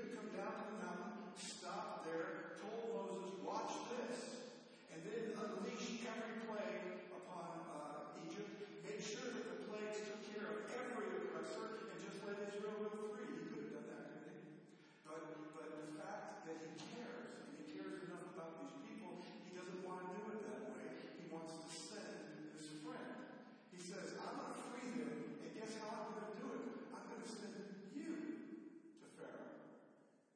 could have come down to the mountain, stopped there, told Moses, watch this, and then unleash every plague upon Egypt, made sure that the plagues took care of every oppressor, and just let Israel go free. He could have done that, couldn't he? But the fact that he cares, and he cares enough about these people, he doesn't want to do it that way. He wants to send his friend. He says, I'm going to free them, and guess how I'm going to do it? I'm going to send you to Pharaoh.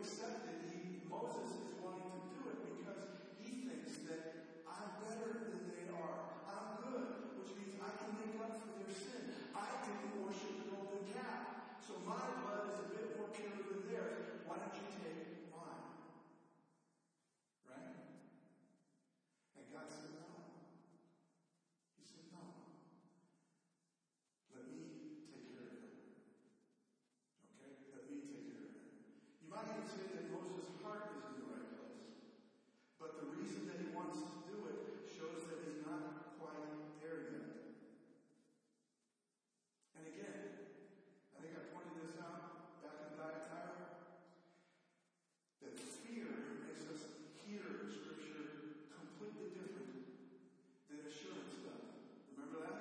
accept it. Moses is wanting to do it because he thinks that I'm better than they are. I'm good, which means I can make up for their sin. I didn't worship the golden calf, so my blood is a bit more pure than theirs. Why don't you take mine? Right? And God said no. He said no. Let me take care of it. Okay? Let me take care of it. You might even say that Moses' heart is in the right place. But the reason that he wants to do it shows that he's not quite there yet. And again, I think I pointed this out back in Thyatira, that fear makes us hear Scripture completely different than assurance does. Remember that?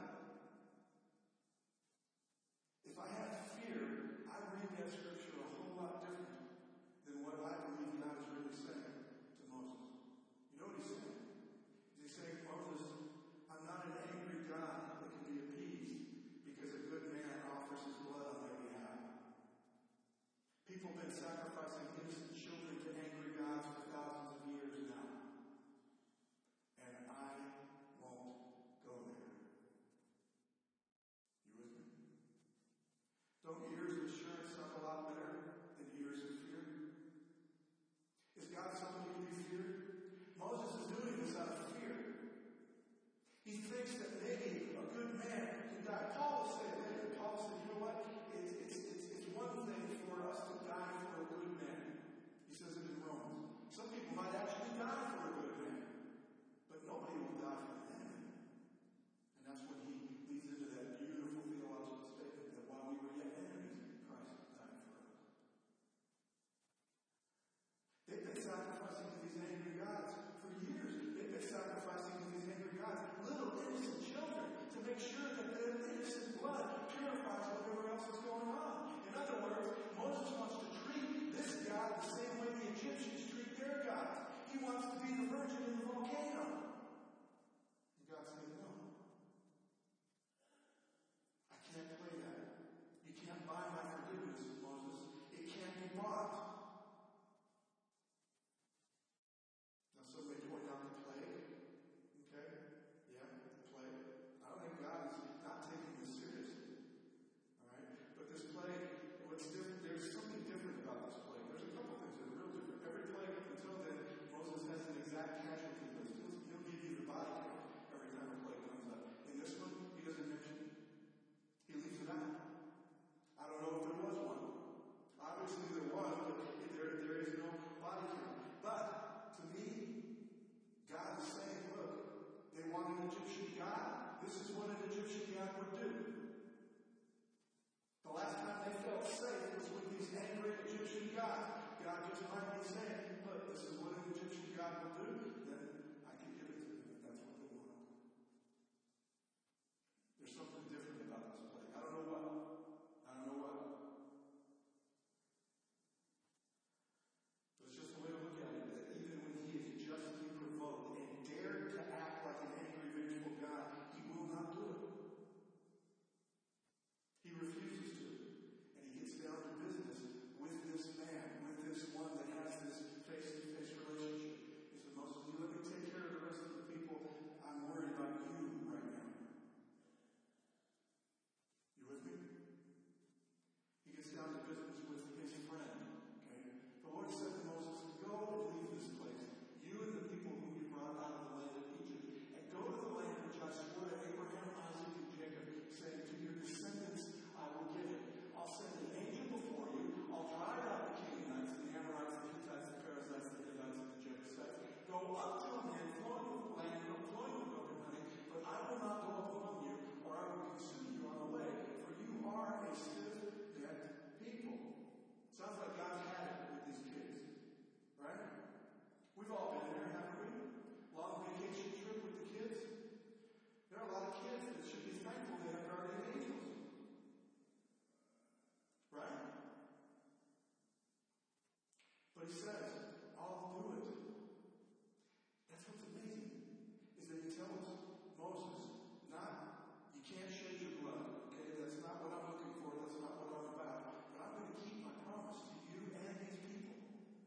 If I have fear, I read that Scripture a whole lot different than what I believe God is really saying to Moses. You know what he's saying? He's saying, Moses, I'm not an angry God that can be appeased because a good man offers his blood on their behalf. People have been sacrificing innocent children to angry gods for thousands of years now. And I won't go there. You with me? Don't years of assurance sound a lot better than years of fear? Is God somebody to be feared? Moses is doing this out of fear. He thinks that maybe a good man can die. Paul will say it later. Paul said, you know what? It's one thing for us to die for a good man. He says it in Romans. Some people might actually die for a good man. But nobody will die for an enemy. And that's when he leads into that beautiful theological statement that while we were yet enemies, Christ died for us. They've been sacrificing to these angry gods for years. They've been sacrificing to these angry gods little innocent children to make sure that their innocent blood purifies whatever else is going on. In other words, Moses wants to treat this God the same way the Egyptians treat their gods. He wants to be the virgin in the volcano. And God said, no. I can't play that. You can't buy my forgiveness, Moses. It can't be bought. Now, somebody point out the plague. Okay? Yeah, the plague. I don't think God is not taking this seriously. Alright? But this plague, what's different, there's something different about this plague. There's a couple things that are real different. Every plague up until then, Moses has an exact casualty list. He'll give you the body count every time a plague comes up. In this one, he doesn't mention it. He leaves it out. I don't know if there was one. Obviously there was, but there is no body count. But, to me, God is saying, look, they want an Egyptian God. This is what an Egyptian God would do. The last time they felt safe was with these angry Egyptian gods. God just might be saying, look, this is what an Egyptian God will do. Then I can give it to them if that's what they want. There's something different about this plague. I don't know what. But it's just a way to look at it, that even when he is justly provoked and dared to act like an angry, vengeful God, he will not do it. He refuses to. And he gets down to business with this man, with this one that has this face-to-face relationship. He said, Moses, you let me take care of the rest of the people. I'm worried about you right now. You with me? He gets down to business with his friend. Okay? The Lord said to Moses, go and leave this place, you and the people whom you brought out of the land of Egypt, and go to the land which I swore to Abraham, Isaac, and Jacob, saying, to your descendants I will give it. I'll send an angel before you. I'll drive out the Canaanites, the Amorites, the Hittites, the Perizzites, the Hivites, and the Jebusites. Go up to a land flowing with milk and honey, but I will not go up among you, or I will consume you on the way, for you are a stiff-necked people. Sounds like God's had it with these kids. Right? We've all been there, haven't we? Long vacation trip with the kids. There are a lot of kids that should be thankful they have guardian angels. Right? But he says, I'll do it. That's what's amazing, is that he tells Moses, you can't shed your blood. Okay, that's not what I'm looking for. That's not what I'm about. But I'm going to keep my promise to you and these people.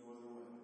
No other way.